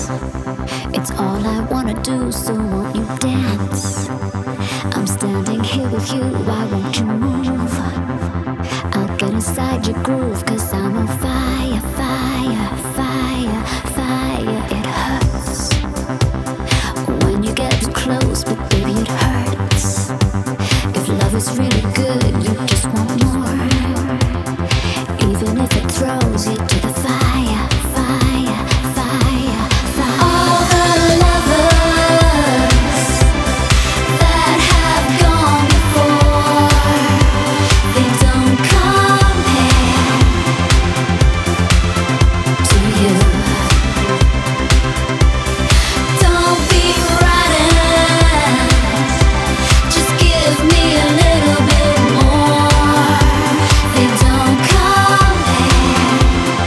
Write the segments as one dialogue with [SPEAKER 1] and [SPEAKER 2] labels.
[SPEAKER 1] It's all I wanna do, so won't you dance? I'm standing here with you, why won't you move? I'll get inside your groove, 'cause I'm on fire, fire, fire, fire. It hurts when you get too close, but baby it hurts. If love is really good, you just want more. Even if it throws you to the fire, fire, fire, fire. All the lovers that have gone before, they don't compare to you. Don't be frightened, just give me a little bit more. They don't compare.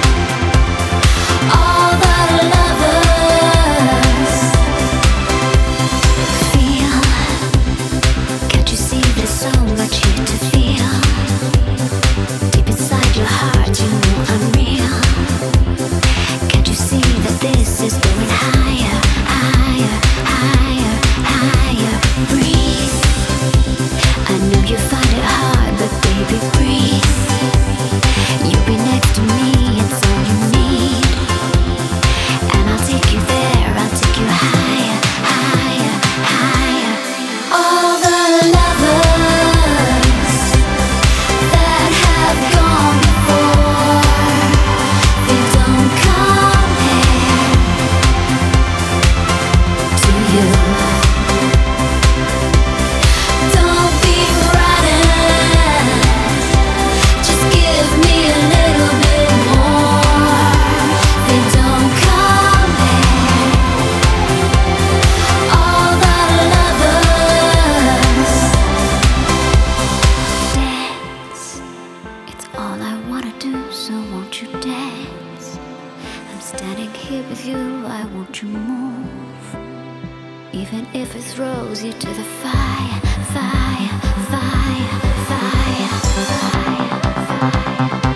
[SPEAKER 1] All the lovers feel. Can't you see there's so much here to feel? Deep inside your heart, you know I'm real. Can't you see that this is going higher, higher, higher, higher? Breathe. I know you find it hard, but baby, breathe. You'll be next to me, it's all you need. And I'll take you there, I'll take you higher, higher, higher. All the lovers that have gone before, they don't compare to you. Don't be frightened, just give me a little bit more. They don't compare. All the lovers dance. It's all I wanna do, so won't you dance? I'm standing here with you, why won't you move? Even if it throws you to the fire, fire, fire, fire, fire, fire.